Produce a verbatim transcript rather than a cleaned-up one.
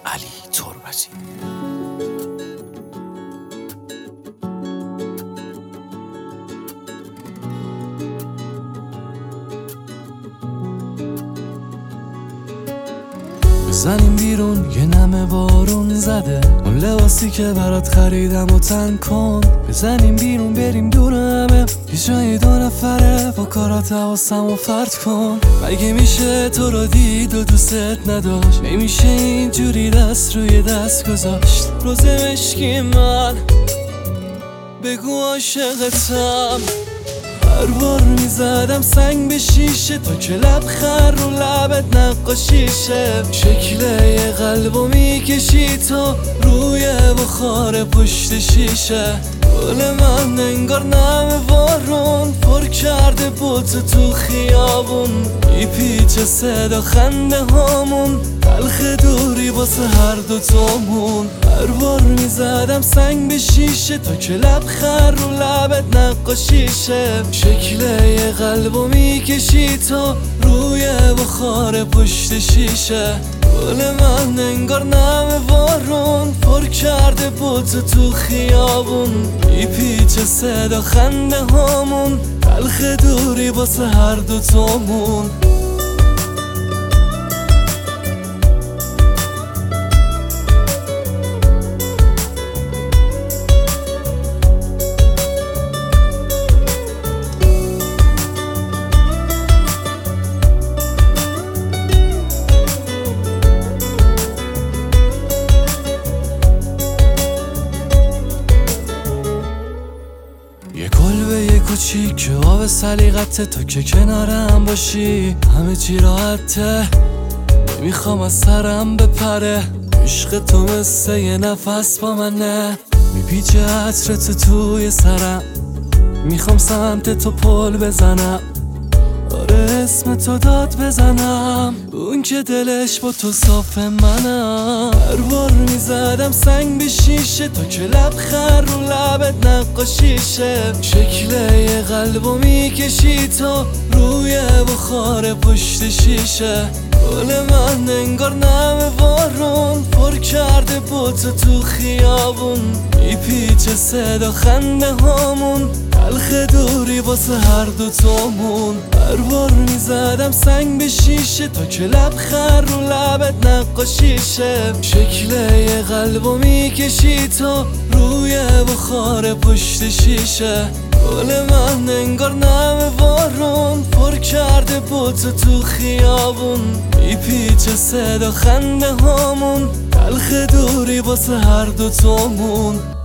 علی تربتی. بزنیم بیرون یه نمه بارون زده، اون لباسی که برات خریدم و تن کن. بزنیم بیرون بریم دور همه، یه جایی دو نفره با کارات حواسم و فرد کن. مگه میشه تو رو دید و دوست نداشت؟ نمیشه اینجوری دست روی دست گذاشت. روز مشکی من بگو عاشقتم. هر بار میزدم سنگ به شیشه تا که لبخند رو لبت نقاشیشه. شکل یه قلبو میکشی تا روی بخار پشت شیشه. گل من انگار نم بارون پر کرده بوتو تو خیابون. میپیچه صدا خنده هامون، تلخ دوری واسه هر دو تامون. هر بار میزدم سنگ به شیشه تا که لبخند رو لبت نقاشیشه. شکل یه قلبو میکشی تا روی بخار پشت شیشه. گل من انگار نم بارون پر کرده بوتو تو خیابون. میپیچه صدا خنده هامون، تلخ دوری واسه هر دو تامون. یه کلبه یه کوچیک که آب سلیقته، تو که کنارم باشی همه چی راحته. نمیخوام از سرم بپره، عشق تو مثل یه نفس با منه. میپیچه عطرت توی سرم، میخوام سمت تو پل بزنم. آره اسم تو داد بزنم، اون که دلش با تو صاف منم. هر بار میزدم سنگ به شیشه تا که لبخند رو لبت نقاشیشه. شکل یه قلبو میکشی تا روی بخار پشت شیشه. گل من انگار نم بارون پر کرده بوتو تو خیابون. میپیچه صدا خنده هامون، تلخ دوری واسه هر دو تامون. هر بار میزدم سنگ به شیشه تا که لبخند رو لبت نقاشیشه. شکل یه قلبو میکشی تا روی بخار پشت شیشه. گل من انگار نم بارون پر کرده بوتو تو خیابون. میپیچه صدا خنده هامون، تلخ دوری واسه هر دو تامون.